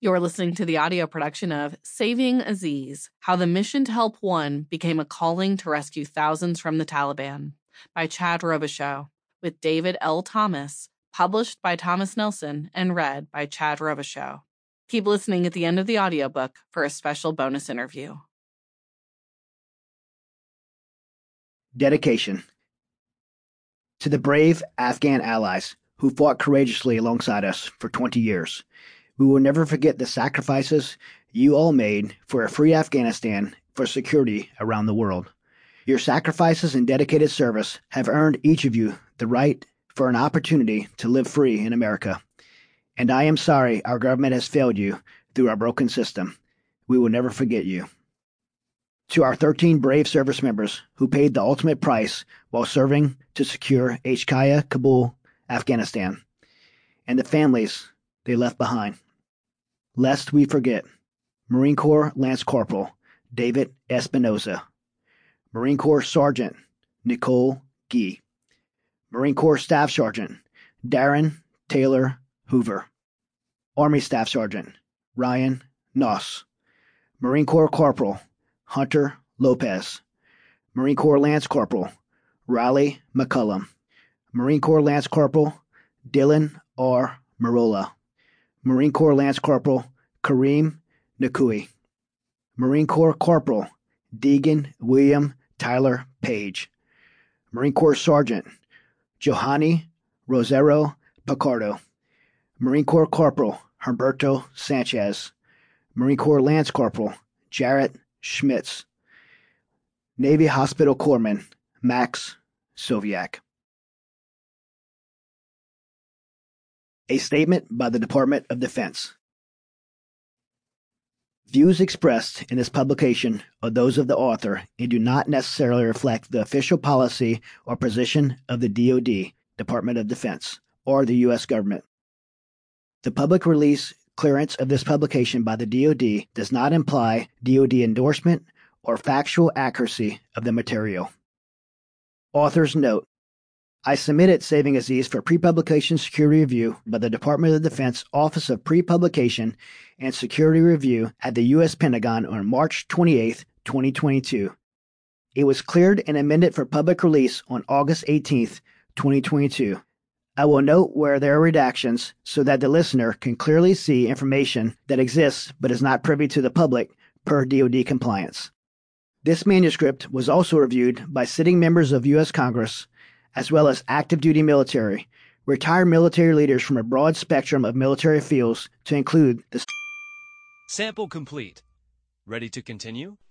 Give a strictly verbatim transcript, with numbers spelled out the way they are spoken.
You're listening to the audio production of Saving Aziz, How the Mission to Help One Became a Calling to Rescue Thousands from the Taliban by Chad Robichaux, with David L. Thomas, published by Thomas Nelson and read by Chad Robichaux. Keep listening at the end of the audiobook for a special bonus interview. Dedication. To the brave Afghan allies who fought courageously alongside us for twenty years, we will never forget the sacrifices you all made for a free Afghanistan for security around the world. Your sacrifices and dedicated service have earned each of you the right for an opportunity to live free in America. And I am sorry our government has failed you through our broken system. We will never forget you. To our thirteen brave service members who paid the ultimate price while serving to secure H-Kaya, Kabul, Afghanistan, and the families they left behind. Lest we forget, Marine Corps Lance Corporal David Espinoza, Marine Corps Sergeant Nicole Gee, Marine Corps Staff Sergeant Darren Taylor Hoover, Army Staff Sergeant Ryan Noss, Marine Corps Corporal Hunter Lopez, Marine Corps Lance Corporal Riley McCullum, Marine Corps Lance Corporal Dylan R. Marola, Marine Corps Lance Corporal Kareem Nakui, Marine Corps Corporal Deegan William Tyler Page, Marine Corps Sergeant Johanny Rosero Picardo, Marine Corps Corporal Humberto Sanchez, Marine Corps Lance Corporal Jarrett Schmitz, Navy Hospital Corpsman Max Soviak. A statement by the Department of Defense. Views expressed in this publication are those of the author and do not necessarily reflect the official policy or position of the D O D, Department of Defense, or the U S government. The public release clearance of this publication by the D O D does not imply D O D endorsement or factual accuracy of the material. Author's note. I submitted Saving Aziz for pre-publication security review by the Department of Defense Office of Pre-Publication and Security Review at the U S Pentagon on March twenty-eighth, twenty twenty-two. It was cleared and amended for public release on August eighteenth, twenty twenty-two. I will note where there are redactions so that the listener can clearly see information that exists but is not privy to the public per D O D compliance. This manuscript was also reviewed by sitting members of U S Congress, as well as active duty military, retired military leaders from a broad spectrum of military fields to include the sample complete. Ready to continue?